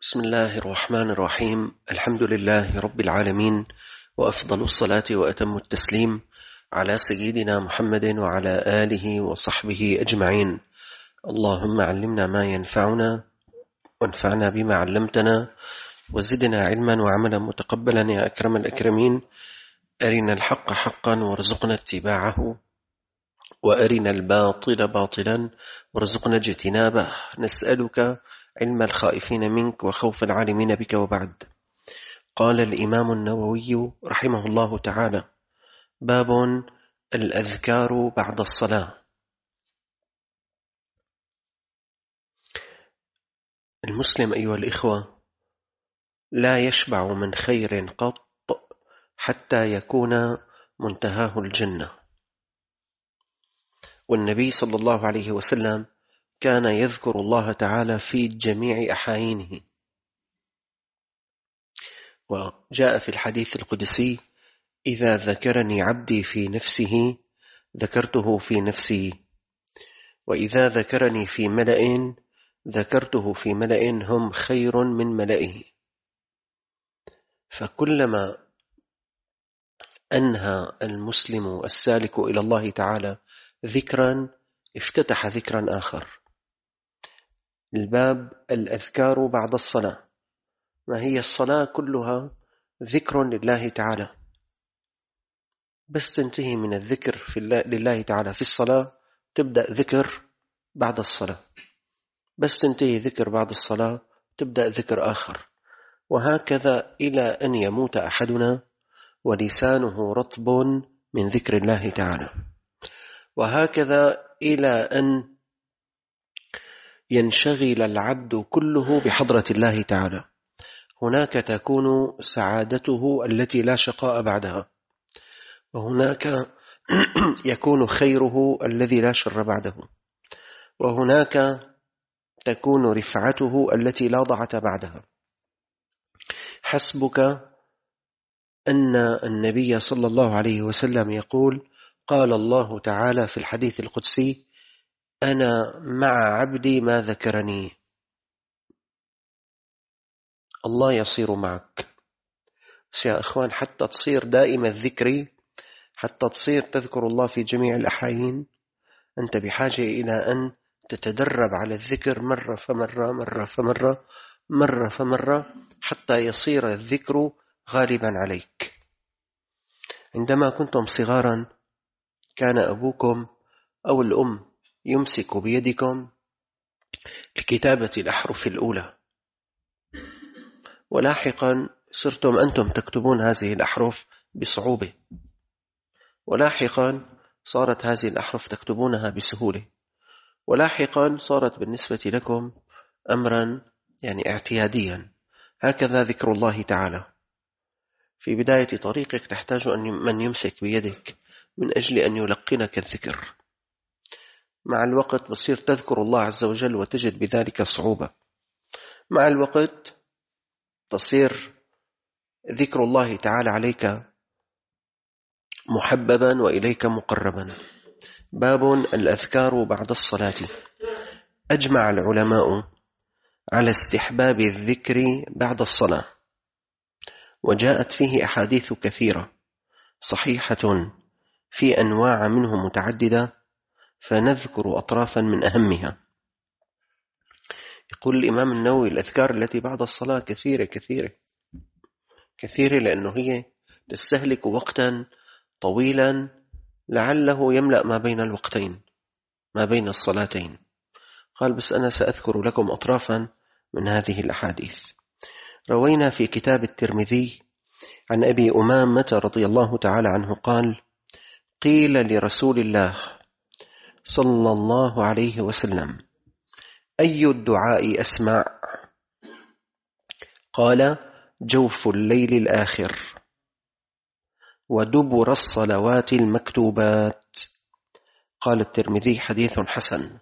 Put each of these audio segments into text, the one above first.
بسم الله الرحمن الرحيم. الحمد لله رب العالمين، وأفضل الصلاة وأتم التسليم على سيدنا محمد وعلى آله وصحبه أجمعين. اللهم علمنا ما ينفعنا وانفعنا بما علمتنا وزدنا علما وعملا متقبلا يا أكرم الأكرمين. أرنا الحق حقا وارزقنا اتباعه، وأرنا الباطل باطلا وارزقنا اجتنابه. نسألك علم الخائفين منك وخوف العالمين بك. وبعد، قال الإمام النووي رحمه الله تعالى: باب الأذكار بعد الصلاة. المسلم أيها الإخوة لا يشبع من خير قط حتى يكون منتهاه الجنة، والنبي صلى الله عليه وسلم كان يذكر الله تعالى في جميع أحايينه، وجاء في الحديث القدسي: إذا ذكرني عبدي في نفسه ذكرته في نفسي، وإذا ذكرني في ملأ ذكرته في ملأ هم خير من ملئه. فكلما أنهى المسلم السالك إلى الله تعالى ذكرا افتتح ذكرا آخر. الباب الأذكار بعد الصلاة. ما هي الصلاة؟ كلها ذكر لله تعالى، بس تنتهي من الذكر لله تعالى في الصلاة تبدأ ذكر بعد الصلاة، بس تنتهي ذكر بعد الصلاة تبدأ ذكر آخر، وهكذا إلى أن يموت أحدنا ولسانه رطب من ذكر الله تعالى، وهكذا إلى أن ينشغل العبد كله بحضرة الله تعالى. هناك تكون سعادته التي لا شقاء بعدها، وهناك يكون خيره الذي لا شر بعده، وهناك تكون رفعته التي لا ضعة بعدها. حسبك أن النبي صلى الله عليه وسلم يقول: قال الله تعالى في الحديث القدسي: أنا مع عبدي ما ذكرني. الله يصير معك. بس يا أخوان، حتى تصير دائم الذكر، حتى تصير تذكر الله في جميع الأحايين، أنت بحاجة إلى أن تتدرب على الذكر مرة فمرة مرة فمرة مرة فمرة حتى يصير الذكر غالبا عليك. عندما كنتم صغارا كان أبوكم أو الأم يمسك بيدكم لكتابة الأحرف الأولى، ولاحقا صرتم أنتم تكتبون هذه الأحرف بصعوبة، ولاحقا صارت هذه الأحرف تكتبونها بسهولة، ولاحقا صارت بالنسبة لكم أمرا اعتياديا. هكذا ذكر الله تعالى. في بداية طريقك تحتاج من يمسك بيدك من أجل أن يلقنك الذكر. مع الوقت بصير تذكر الله عز وجل وتجد بذلك صعوبة. مع الوقت تصير ذكر الله تعالى عليك محببا وإليك مقربا. باب الأذكار بعد الصلاة. أجمع العلماء على استحباب الذكر بعد الصلاة، وجاءت فيه أحاديث كثيرة صحيحة في أنواع منه متعددة، فنذكر أطرافا من أهمها. يقول الإمام النووي: الأذكار التي بعد الصلاة كثيرة كثيرة كثيرة، لأنه هي تستهلك وقتا طويلا لعله يملأ ما بين الوقتين، ما بين الصلاتين. قال: بس أنا سأذكر لكم أطرافا من هذه الأحاديث. روينا في كتاب الترمذي عن أبي أمامة رضي الله تعالى عنه قال: قيل لرسول الله صلى الله عليه وسلم: أي الدعاء أسمع؟ قال: جوف الليل الآخر ودبر الصلوات المكتوبات. قال الترمذي: حديث حسن.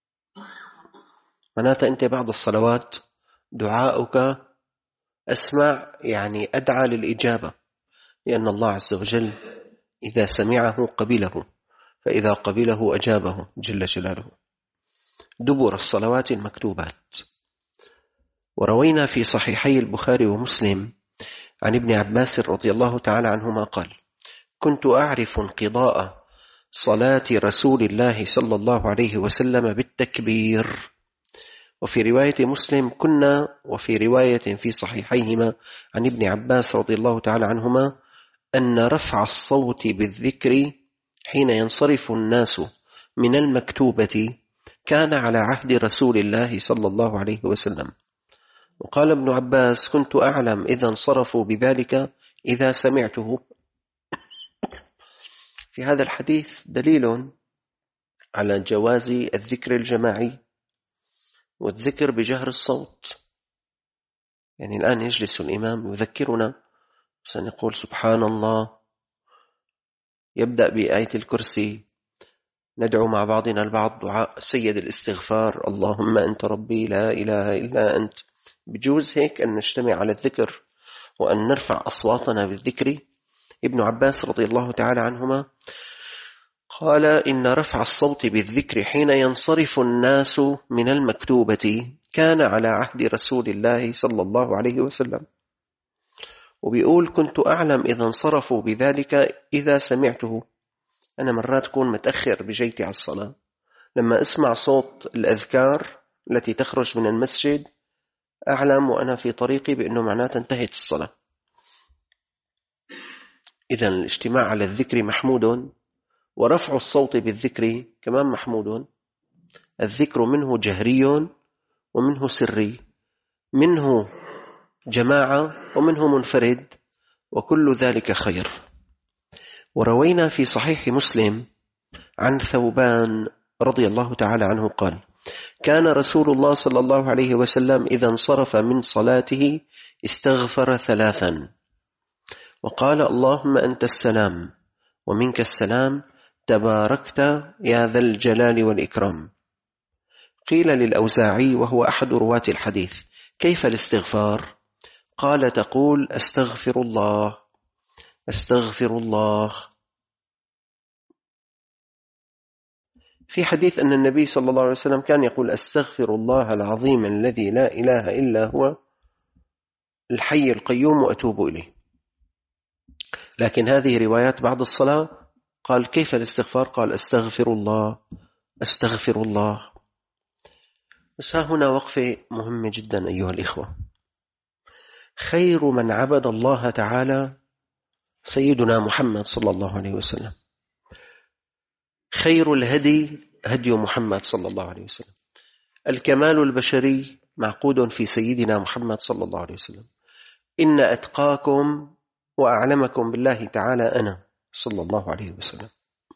معناته أنت بعد الصلوات دعاؤك أسمع، أدعى للإجابة، لأن الله عز وجل إذا سمعه قبله، فإذا قبله أجابه جل جلاله. دبر الصلوات المكتوبات. وروينا في صحيحي البخاري ومسلم عن ابن عباس رضي الله تعالى عنهما قال: كنت أعرف انقضاء صلاة رسول الله صلى الله عليه وسلم بالتكبير. وفي رواية مسلم وفي رواية في صحيحيهما عن ابن عباس رضي الله تعالى عنهما أن رفع الصوت بالذكر حين ينصرف الناس من المكتوبة كان على عهد رسول الله صلى الله عليه وسلم. وقال ابن عباس: كنت أعلم إذا انصرفوا بذلك إذا سمعته. في هذا الحديث دليل على جواز الذكر الجماعي والذكر بجهر الصوت. يعني الآن يجلس الإمام يذكرنا، سنقول سبحان الله، يبدأ بآية الكرسي، ندعو مع بعضنا البعض دعاء سيد الاستغفار: اللهم أنت ربي لا إله إلا أنت. بجوز هيك أن نجتمع على الذكر وأن نرفع أصواتنا بالذكر. ابن عباس رضي الله تعالى عنهما قال: إن رفع الصوت بالذكر حين ينصرف الناس من المكتوبة كان على عهد رسول الله صلى الله عليه وسلم. وبيقول: كنت أعلم إذا انصرفوا بذلك إذا سمعته. أنا مرات أكون متأخر بجيتي على الصلاة، لما أسمع صوت الأذكار التي تخرج من المسجد أعلم وأنا في طريقي بأنه معناته انتهت الصلاة. إذن الاجتماع على الذكر محمود، ورفع الصوت بالذكر كمان محمود. الذكر منه جهري ومنه سري، منه جماعة ومنه منفرد، وكل ذلك خير. وروينا في صحيح مسلم عن ثوبان رضي الله تعالى عنه قال: كان رسول الله صلى الله عليه وسلم إذا انصرف من صلاته استغفر 3 وقال: اللهم أنت السلام ومنك السلام تباركت يا ذا الجلال والإكرام. قيل للأوزاعي وهو أحد رواة الحديث: كيف الاستغفار؟ قال: تقول أستغفر الله أستغفر الله. في حديث أن النبي صلى الله عليه وسلم كان يقول: أستغفر الله العظيم الذي لا إله إلا هو الحي القيوم وأتوب إليه. لكن هذه روايات بعد الصلاة. قال: كيف الاستغفار؟ قال: أستغفر الله أستغفر الله. بس هنا وقفة مهمة جدا أيها الإخوة. خير من عبد الله تعالى سيدنا محمد صلى الله عليه وسلم. خير الهدي هدي محمد صلى الله عليه وسلم. الكمال البشري معقود في سيدنا محمد صلى الله عليه وسلم. إن أتقاكم وأعلمكم بالله تعالى أنا صلى الله عليه وسلم.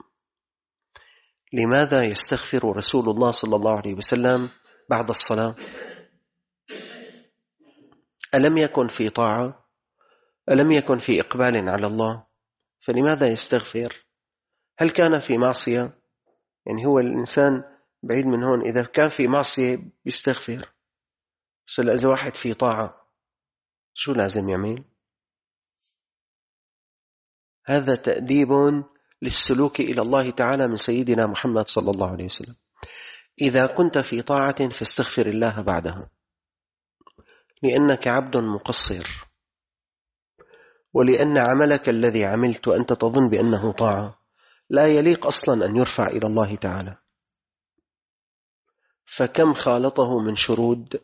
لماذا يستغفر رسول الله صلى الله عليه وسلم بعد الصلاة؟ ألم يكن في طاعة؟ ألم يكن في إقبال على الله؟ فلماذا يستغفر؟ هل كان في معصية؟ يعني هو الإنسان بعيد من هون، إذا كان في معصية بيستغفر. بس إذا واحد في طاعة شو لازم يعمل؟ هذا تأديب للسلوك إلى الله تعالى من سيدنا محمد صلى الله عليه وسلم. إذا كنت في طاعة فاستغفر الله بعدها، لأنك عبد مقصر، ولأن عملك الذي عملت أنت تظن بأنه طاعة لا يليق أصلا أن يرفع إلى الله تعالى. فكم خالطه من شرود،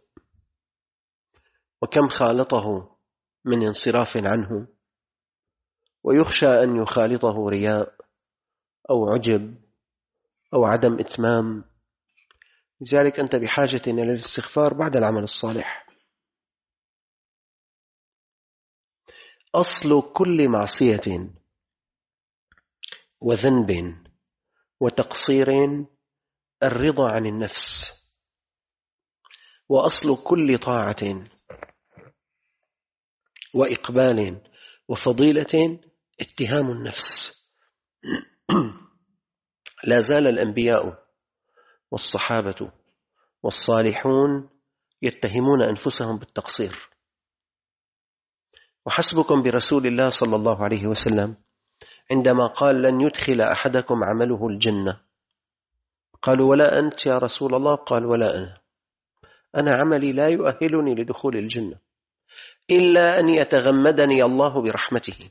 وكم خالطه من انصراف عنه، ويخشى أن يخالطه رياء أو عجب أو عدم إتمام. لذلك أنت بحاجة إلى الاستغفار بعد العمل الصالح. أصل كل معصية وذنب وتقصير الرضا عن النفس، وأصل كل طاعة وإقبال وفضيلة اتهام النفس. لا زال الأنبياء والصحابة والصالحون يتهمون أنفسهم بالتقصير. وحسبكم برسول الله صلى الله عليه وسلم عندما قال: لن يدخل أحدكم عمله الجنة. قالوا: ولا أنت يا رسول الله؟ قال: ولا أنا. أنا عملي لا يؤهلني لدخول الجنة إلا أن يتغمدني الله برحمته.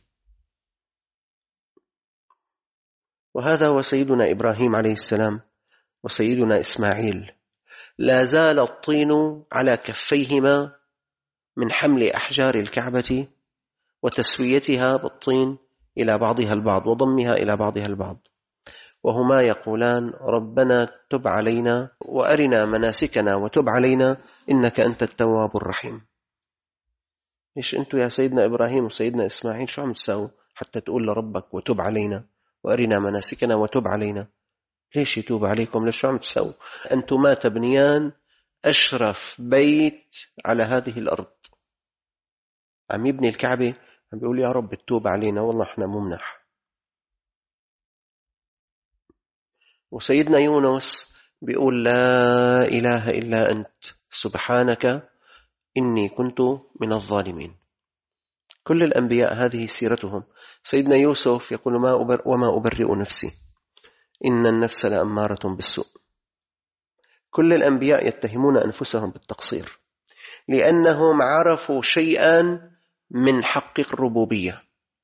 وهذا هو سيدنا إبراهيم عليه السلام وسيدنا إسماعيل، لا زال الطين على كفيهما من حمل أحجار الكعبة وتسويتها بالطين إلى بعضها البعض وضمها إلى بعضها البعض، وهما يقولان ربنا تب علينا وأرنا مناسكنا وتب علينا إنك أنت التواب الرحيم. ليش أنتوا يا سيدنا إبراهيم وسيدنا إسماعيل شو عم تساووا حتى تقول لربك وتب علينا وأرنا مناسكنا وتب علينا؟ ليش يتوب عليكم؟ ليش شو عم تساووا؟ أنتما تبنيان أشرف بيت على هذه الأرض. عم يبني الكعبة، عم بيقول يا رب تتوب علينا، والله احنا ممنح. وسيدنا يونس بيقول لا إله إلا أنت سبحانك إني كنت من الظالمين. كل الأنبياء هذه سيرتهم. سيدنا يوسف يقول وما أبرئ نفسي إن النفس لأمارة بالسوء. كل الأنبياء يتهمون أنفسهم بالتقصير لأنهم عرفوا شيئا من حق الربوبية.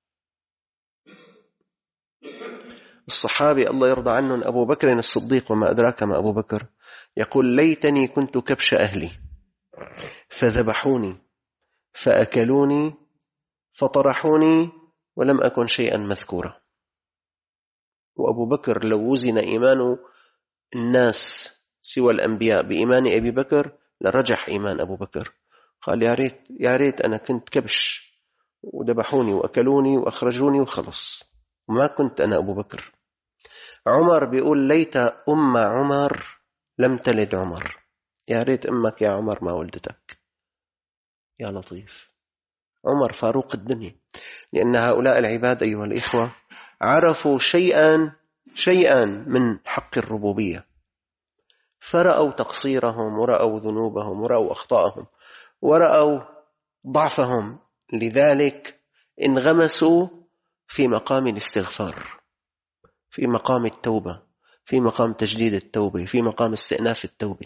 الصحابي الله يرضى عنهم أبو بكر الصديق وما أدراك ما أبو بكر يقول ليتني كنت كبش أهلي فذبحوني فأكلوني فطرحوني ولم أكن شيئا مذكورا. وأبو بكر لو وزن إيمان الناس سوى الأنبياء بإيمان أبي بكر لرجح إيمان أبو بكر. قال يا ريت أنا كنت كبش وذبحوني وأكلوني وأخرجوني وخلص، وما كنت أنا أبو بكر. عمر بيقول ليت أم عمر لم تلد عمر. يا ريت أمك يا عمر ما ولدتك. يا لطيف. عمر فاروق الدنيا. لأن هؤلاء العباد أيها الإخوة عرفوا شيئا من حق الربوبية، فرأوا تقصيرهم ورأوا ذنوبهم ورأوا أخطاءهم ورأوا ضعفهم، لذلك انغمسوا في مقام الاستغفار، في مقام التوبة، في مقام تجديد التوبة، في مقام استئناف التوبة.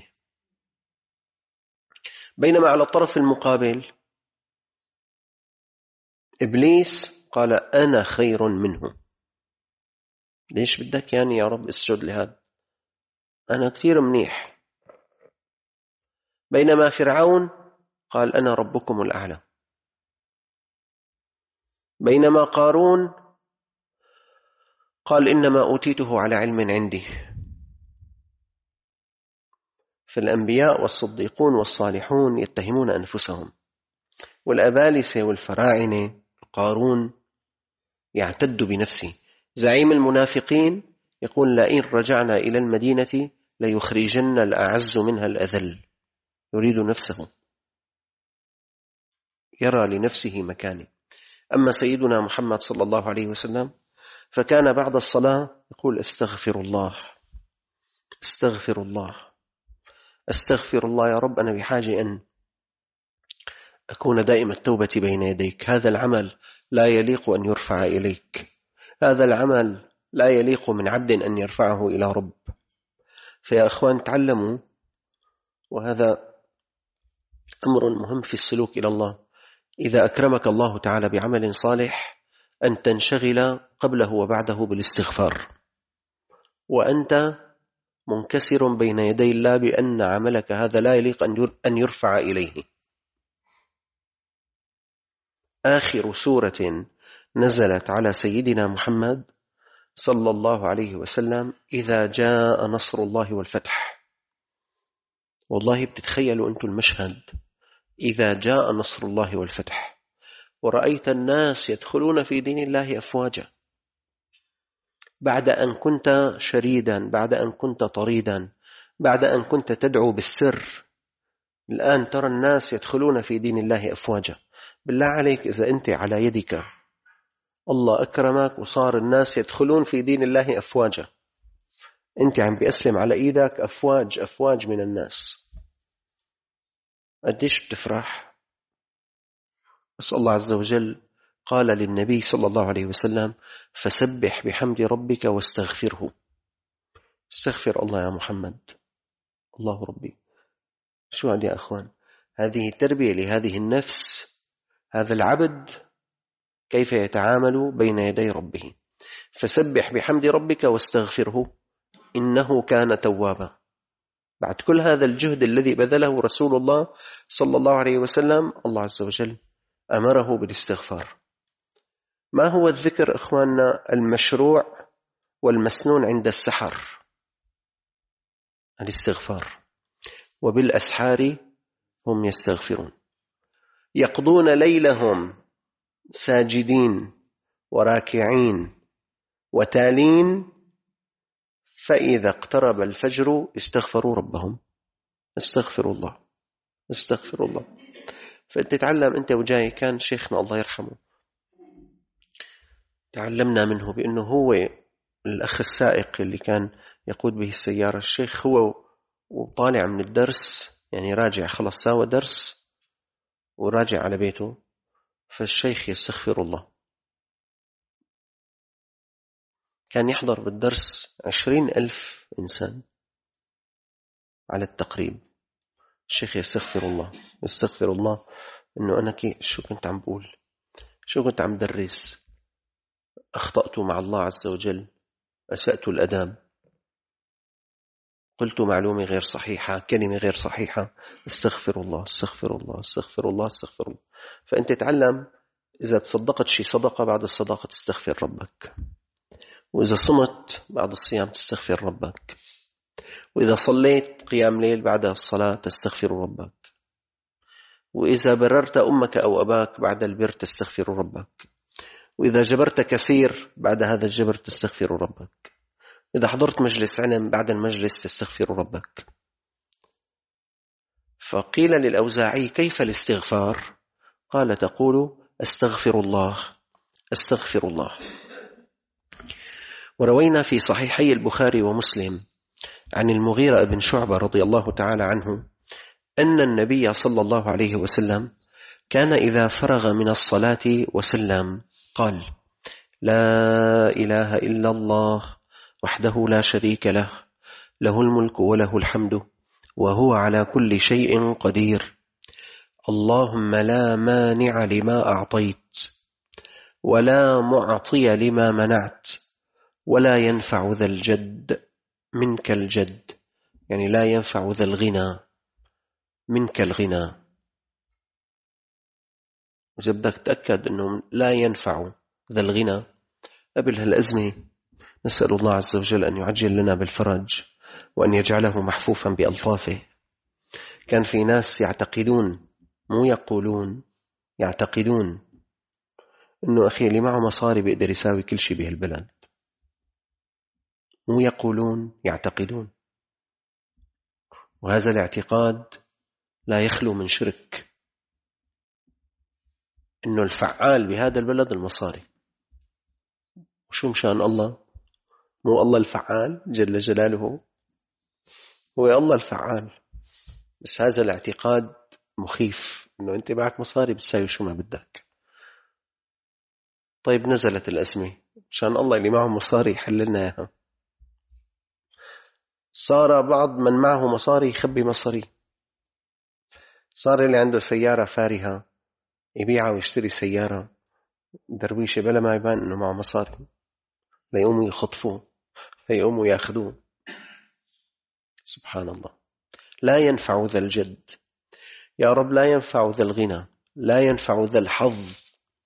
بينما على الطرف المقابل إبليس قال أنا خير منه. ليش بدك يعني يا رب اسجد لهذا؟ أنا كثير منيح. بينما فرعون قال أنا ربكم الأعلى. بينما قارون قال إنما أوتيته على علم عندي. فالأنبياء والصديقون والصالحون يتهمون أنفسهم، والأبالسة والفراعنة قارون يعتد بنفسه. زعيم المنافقين يقول لئن رجعنا إلى المدينة ليخرجن الأعز منها الأذل. يريد نفسه، يرى لنفسه مكانه. أما سيدنا محمد صلى الله عليه وسلم فكان بعد الصلاة يقول استغفر الله استغفر الله استغفر الله. يا رب أنا بحاجة أن أكون دائم التوبة بين يديك. هذا العمل لا يليق أن يرفع إليك، هذا العمل لا يليق من عبد أن يرفعه إلى رب. فيا أخوان تعلموا، وهذا أمر مهم في السلوك إلى الله، إذا أكرمك الله تعالى بعمل صالح أن تنشغل قبله وبعده بالاستغفار، وأنت منكسر بين يدي الله بأن عملك هذا لا يليق أن يرفع إليه. آخر سورة نزلت على سيدنا محمد صلى الله عليه وسلم إذا جاء نصر الله والفتح. والله بتتخيلوا أنتم المشهد، إذا جاء نصر الله والفتح ورأيت الناس يدخلون في دين الله أفواجا، بعد أن كنت شريدا، بعد أن كنت طريدا، بعد أن كنت تدعو بالسر، الآن ترى الناس يدخلون في دين الله أفواجا. بالله عليك إذا أنت على يدك الله أكرمك وصار الناس يدخلون في دين الله أفواجا، أنت عم بأسلم على إيدك أفواج من الناس، قديش بتفرح؟ بس الله عز وجل قال للنبي صلى الله عليه وسلم فسبح بحمد ربك واستغفره. استغفر الله يا محمد. الله ربي، شو هذا يا أخوان؟ هذه تربية لهذه النفس، هذا العبد كيف يتعامل بين يدي ربه. فسبح بحمد ربك واستغفره إنه كان توابا. بعد كل هذا الجهد الذي بذله رسول الله صلى الله عليه وسلم، الله عز وجل أمره بالاستغفار. ما هو الذكر أخواننا المشروع والمسنون عند السحر؟ الاستغفار. وبالأسحار هم يستغفرون، يقضون ليلهم ساجدين وراكعين وتالين، فإذا اقترب الفجر استغفروا ربهم. استغفر الله، استغفر الله. فأنت تتعلم أنت وجاي. كان شيخنا الله يرحمه تعلمنا منه بأنه هو الأخ السائق اللي كان يقود به السيارة، الشيخ هو وطالع من الدرس، يعني راجع خلص ساوى درس وراجع على بيته، فالشيخ يستغفر الله. كان يحضر بالدرس 20,000 إنسان على التقريب. الشيخ يستغفر الله، يستغفر الله إنه أنا شو كنت عم بقول، شو كنت عم درس، أخطأت مع الله عز وجل، أسأت الأداب، قلت معلومة غير صحيحة، كلمة غير صحيحة، استغفر الله، استغفر الله، استغفر الله، استغفر الله. فأنت تعلم إذا تصدقت شي صدقة، بعد الصدقة تستغفر ربك، وإذا صمت بعد الصيام تستغفر ربك، وإذا صليت قيام ليل بعد الصلاة تستغفر ربك، وإذا بررت أمك أو أباك بعد البر تستغفر ربك، وإذا جبرت كثير بعد هذا الجبر تستغفر ربك، إذا حضرت مجلس علم بعد المجلس تستغفر ربك. فقيل للأوزاعي كيف الاستغفار؟ قال تقول أستغفر الله، أستغفر الله. وروينا في صحيحي البخاري ومسلم عن المغيرة بن شعبة رضي الله تعالى عنه أن النبي صلى الله عليه وسلم كان إذا فرغ من الصلاة وسلم قال لا إله إلا الله وحده لا شريك له، له الملك وله الحمد وهو على كل شيء قدير، اللهم لا مانع لما أعطيت ولا معطي لما منعت ولا ينفع ذا الجد منك الجد، يعني لا ينفع ذا الغنى منك الغنى. إذا بدك تأكد أنه لا ينفع ذا الغنى قبل هالأزمة، نسأل الله عز وجل أن يعجل لنا بالفرج وأن يجعله محفوفا بألطافه. كان في ناس يعتقدون، مو يقولون، يعتقدون أنه أخي اللي معه مصاري بيقدر يساوي كل شيء بهالبلد. مو يقولون، يعتقدون. وهذا الاعتقاد لا يخلو من شرك، إنه الفعال بهذا البلد المصاري. وشو مشان الله؟ مو الله الفعال جل جلاله، هو الله الفعال. بس هذا الاعتقاد مخيف، إنه أنت معك مصاري بتساوي شو ما بدك. طيب نزلت الأزمة، مشان الله اللي معه مصاري يحل لنا إياها. صار بعض من معه مصاري يخبي مصاري. صار اللي عنده سيارة فارهة يبيعها ويشتري سيارة درويشة بلا ما يبان إنه معه مصاري، ليقوموا يخطفوه، ليقوموا يأخذوه. سبحان الله. لا ينفع ذا الجد، يا رب لا ينفع ذا الغنى، لا ينفع ذا الحظ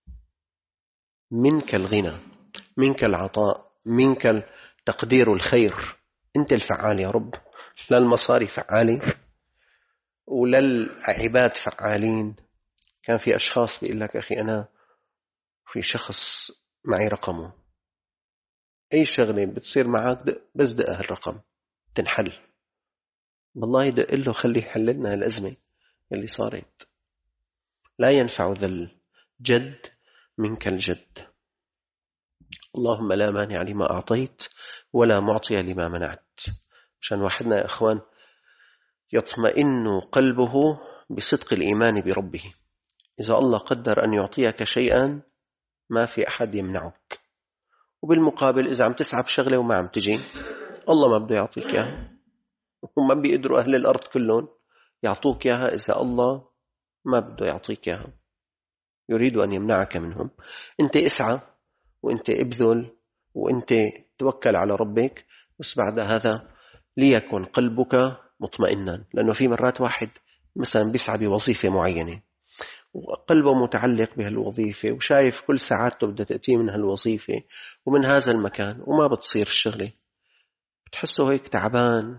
منك الغنى، منك العطاء، منك تقدير الخير. أنت الفعال يا رب، لا المصاري فعالين ولا العباد فعالين. كان في أشخاص بيقول لك أخي أنا في شخص معي رقمه، أي شغلة بتصير معك بس دق هالرقم تنحل. والله دق له خليه يحل لنا الأزمة اللي صارت. لا ينفع ذا الجد منك الجد، اللهم لا مانع لما أعطيت ولا معطي لما منعت. مشان واحدنا يا أخوان يطمئن قلبه بصدق الإيمان بربه. إذا الله قدر أن يعطيك شيئا ما في أحد يمنعك، وبالمقابل إذا عم تسعى بشغلة وما عم تجي، الله ما بده يعطيك إياها، وما بيقدروا أهل الأرض كلهم يعطوك إياها إذا الله ما بده يعطيك إياها، يريد أن يمنعك منهم. أنت اسعى وأنت ابذل وأنت توكل على ربك، بس بعد هذا ليكن قلبك مطمئنا. لأنه في مرات واحد مثلا بيسعى بوظيفة معينة وقلبه متعلق بهالوظيفة وشايف كل ساعاته بدها تأتي من هالوظيفة ومن هذا المكان، وما بتصير الشغلة، بتحسه هيك تعبان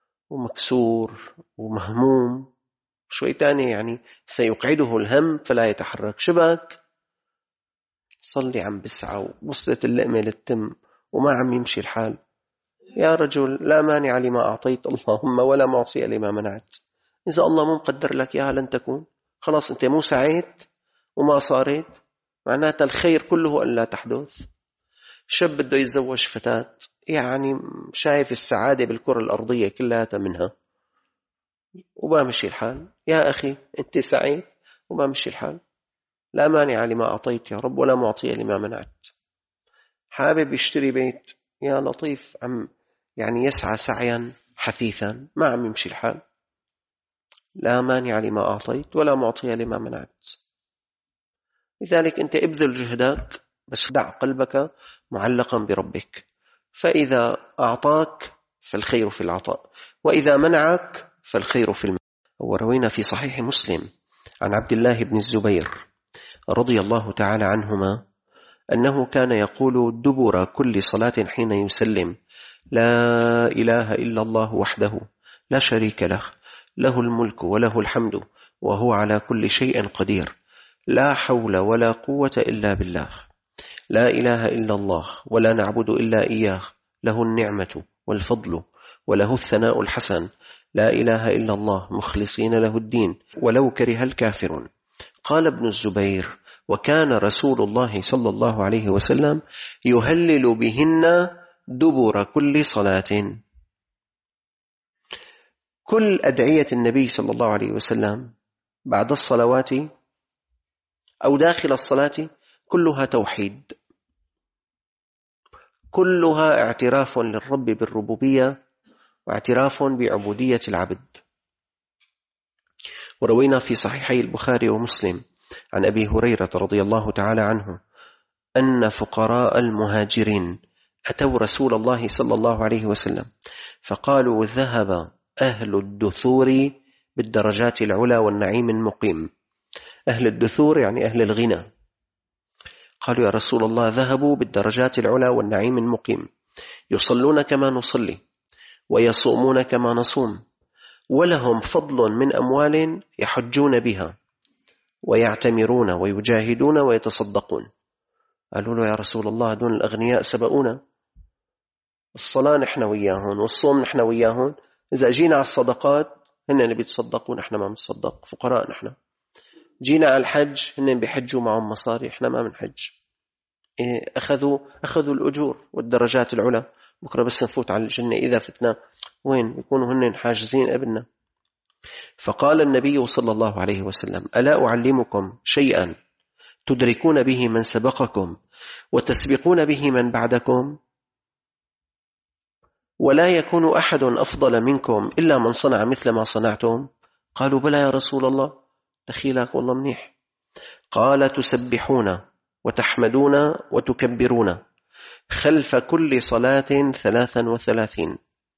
ومكسور ومهموم. شوي تاني يعني سيقعده الهم فلا يتحرك. شبك صلي عم بسعى ووصلت اللقمة للتم وما عم يمشي الحال. يا رجل لا مانع لما أعطيت اللهم ولا معطي لما منعت. إذا الله مو مقدر لك إياها لن تكون. خلاص أنت مو سعيت وما صارت، معناتها الخير كله أن لا تحدث. شاب بده يتزوج فتاة، يعني شايف السعادة بالكرة الأرضية كلها منها وما مشي الحال. يا أخي أنت سعيد وما مشي الحال، لا مانع لما أعطيت يا رب ولا معطي لما منعت. حابب يشتري بيت، يا لطيف عم يعني يسعى سعيا حثيثا، ما عم يمشي الحال، لا مانع لما أعطيت ولا معطي لما منعت. لذلك أنت ابذل جهدك، بس دع قلبك معلقا بربك، فإذا أعطاك فالخير في العطاء، وإذا منعك فالخير في المنع. وروينا في صحيح مسلم عن عبد الله بن الزبير رضي الله تعالى عنهما أنه كان يقول دبر كل صلاة حين يسلم: لا إله إلا الله وحده لا شريك له، له الملك وله الحمد وهو على كل شيء قدير، لا حول ولا قوة إلا بالله، لا إله إلا الله ولا نعبد إلا إياه، له النعمة والفضل وله الثناء الحسن، لا إله إلا الله مخلصين له الدين ولو كره الكافرون. قال ابن الزبير: وكان رسول الله صلى الله عليه وسلم يهلل بهن دبر كل صلاة. كل أدعية النبي صلى الله عليه وسلم بعد الصلوات أو داخل الصلاة كلها توحيد، كلها اعتراف للرب بالربوبية واعتراف بعبودية العبد. وروينا في صحيحي البخاري ومسلم عن أبي هريرة رضي الله تعالى عنه أن فقراء المهاجرين أتوا رسول الله صلى الله عليه وسلم فقالوا: ذهب أهل الدثور بالدرجات العلى والنعيم المقيم. أهل الدثور يعني أهل الغنى. قالوا: يا رسول الله، ذهبوا بالدرجات العلى والنعيم المقيم، يصلون كما نصلي ويصومون كما نصوم، ولهم فضل من أموال يحجون بها ويعتمرون ويجاهدون ويتصدقون. قالوا له: يا رسول الله، دون الأغنياء سبقونا، الصلاة نحن وياهن والصوم نحن وياهن، إذا جينا على الصدقات هن اللي بيتصدقون، نحن ما بنتصدق، فقراء نحن. جينا على الحج هن بيحجوا معهم مصاري، نحن ما بنحج. أخذوا الأجور والدرجات العلى، بكرة بس نفوت على الجنة إذا فتنا وين يكونوا هن حاجزين قبلنا. فقال النبي صلى الله عليه وسلم: ألا أعلمكم شيئا تدركون به من سبقكم وتسبقون به من بعدكم؟ ولا يكون أحد أفضل منكم إلا من صنع مثل ما صنعتم. قالوا: بلى يا رسول الله. دخيلك والله منيح. قال: تسبحون وتحمدون وتكبرون خلف كل صلاة 33.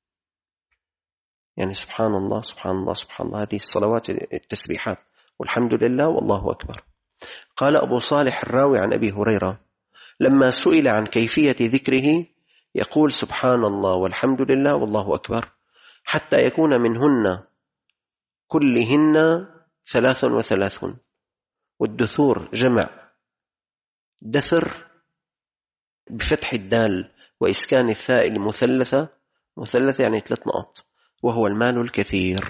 يعني سبحان الله سبحان الله سبحان الله، هذه الصلوات التسبيحات، والحمد لله والله أكبر. قال أبو صالح الراوي عن أبي هريرة: لما سئل عن كيفية ذكره يقول: سبحان الله والحمد لله والله أكبر، حتى يكون منهن كلهن 33. والدثور جمع دثر بفتح الدال وإسكان الثاء المثلثة، مثلثة يعني 3 نقط، وهو المال الكثير.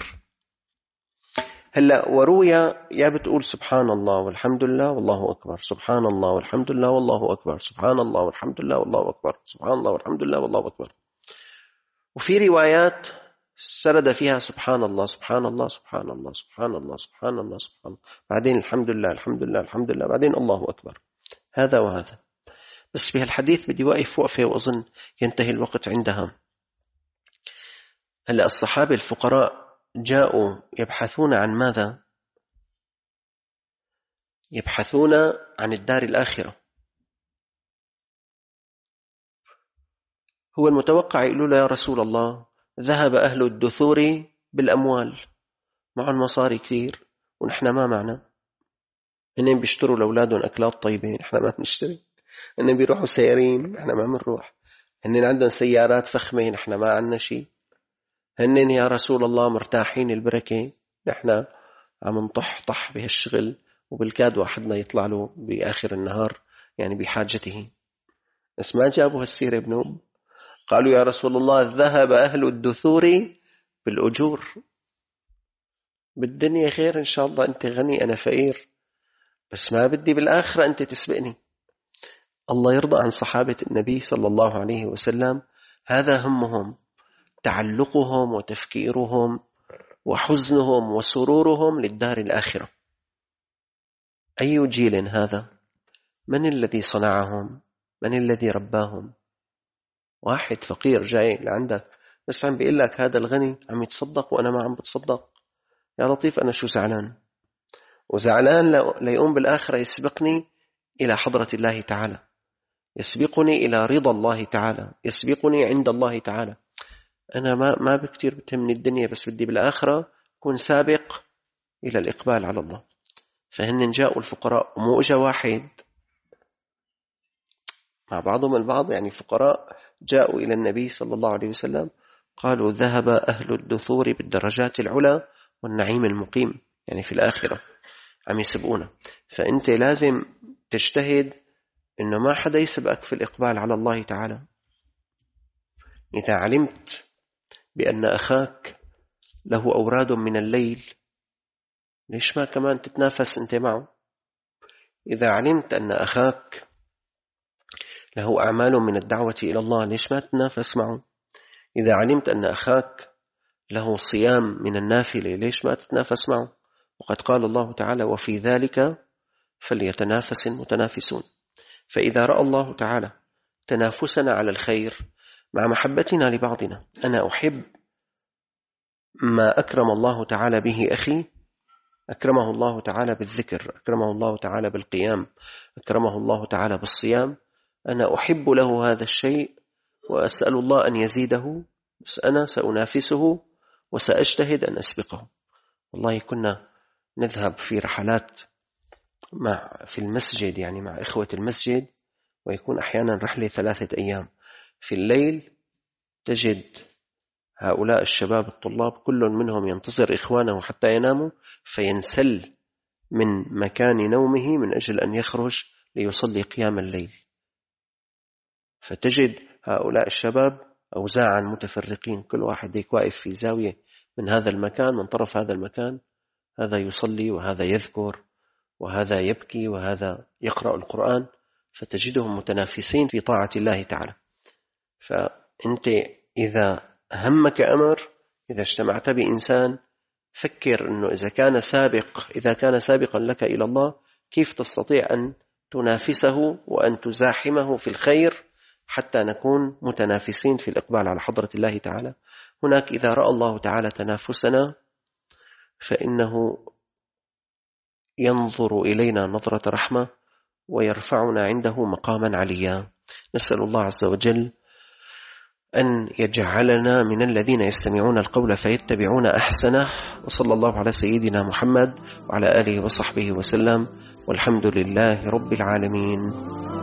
هلأ ورويا يا بتقول سبحان الله والحمد لله والله أكبر، سبحان الله والحمد لله والله أكبر، سبحان الله والحمد لله والله أكبر، سبحان الله والحمد لله والله أكبر. وفي روايات سرد فيها سبحان الله سبحان الله سبحان الله سبحان الله سبحان الله سبحان الله، بعدين الحمد لله الحمد لله الحمد لله، بعدين الله أكبر. هذا وهذا. بس بهالحديث بدي واقف وقفة وأظن ينتهي الوقت عندها. هلأ الصحابة الفقراء جاءوا يبحثون عن ماذا؟ يبحثون عن الدار الآخرة. هو المتوقع يقولوا له يا رسول الله ذهب أهل الدثور بالأموال، معهم مصاري كثير ونحن ما معنا. هن بيشتروا لأولادهم أكلات طيبة، نحن ما بنشتري. هن بيروحوا سيارين، نحن ما بنروح. هن عندهم سيارات فخمة، نحن ما عندنا شيء. هن يا رسول الله مرتاحين البركة، نحن عم نطح بهالشغل، وبالكاد واحدنا يطلع له بآخر النهار يعني بحاجته. بس ما جابوا هالسيرة بنوب. قالوا يا رسول الله ذهب أهل الدثور بالأجور. بالدنيا خير إن شاء الله، أنت غني أنا فقير، بس ما بدي بالآخرة أنت تسبقني. الله يرضى عن صحابة النبي صلى الله عليه وسلم، هذا همهم، تعلقهم وتفكيرهم وحزنهم وسرورهم للدار الآخرة. أي جيل هذا؟ من الذي صنعهم؟ من الذي رباهم؟ واحد فقير جاي لعندك بس عم بيقول لك هذا الغني عم يتصدق وأنا ما عم بتصدق. يا لطيف أنا شو زعلان؟ وزعلان ليقوم بالآخرة يسبقني إلى حضرة الله تعالى، يسبقني إلى رضا الله تعالى، يسبقني عند الله تعالى. أنا ما بكتير بتهمني الدنيا، بس بدي بالآخرة كون سابق إلى الإقبال على الله. فهن جاءوا الفقراء، ومو إجا واحد مع بعضهم البعض، يعني فقراء جاءوا إلى النبي صلى الله عليه وسلم قالوا ذهب أهل الدثور بالدرجات العلى والنعيم المقيم، يعني في الآخرة عم يسبقونا. فأنت لازم تجتهد إنه ما حدا يسبقك في الإقبال على الله تعالى. إذا علمت بأن أخاك له أوراد من الليل، ليش ما كمان تتنافس أنت معه؟ إذا علمت أن أخاك له أعمال من الدعوة إلى الله، ليش ما تتنافس معه؟ إذا علمت أن أخاك له صيام من النافلة، ليش ما تتنافس معه؟ وقد قال الله تعالى وفي ذلك فليتنافس المتنافسون. فإذا رأى الله تعالى تنافسنا على الخير مع محبتنا لبعضنا، أنا أحب ما أكرم الله تعالى به أخي، أكرمه الله تعالى بالذكر، أكرمه الله تعالى بالقيام، أكرمه الله تعالى بالصيام، أنا أحب له هذا الشيء وأسأل الله أن يزيده، بس أنا سأنافسه وسأجتهد أن أسبقه. والله كنا نذهب في رحلات في المسجد، يعني مع إخوة المسجد، ويكون أحيانا رحلة 3 أيام. في الليل تجد هؤلاء الشباب الطلاب كل منهم ينتظر إخوانه حتى يناموا، فينسل من مكان نومه من أجل أن يخرج ليصلي قيام الليل. فتجد هؤلاء الشباب أوزاعا متفرقين، كل واحد هيك واقف في زاوية من هذا المكان، من طرف هذا المكان، هذا يصلي وهذا يذكر وهذا يبكي وهذا يقرأ القرآن، فتجدهم متنافسين في طاعة الله تعالى. فأنت إذا همك أمر، إذا اجتمعت بإنسان، فكر أنه إذا كان سابقا لك إلى الله، كيف تستطيع أن تنافسه وأن تزاحمه في الخير حتى نكون متنافسين في الإقبال على حضرة الله تعالى. هناك إذا رأى الله تعالى تنافسنا فإنه ينظر إلينا نظرة رحمة ويرفعنا عنده مقاما عليا. نسأل الله عز وجل أن يجعلنا من الذين يستمعون القول فيتبعون أحسنه، وصلى الله على سيدنا محمد وعلى آله وصحبه وسلم، والحمد لله رب العالمين.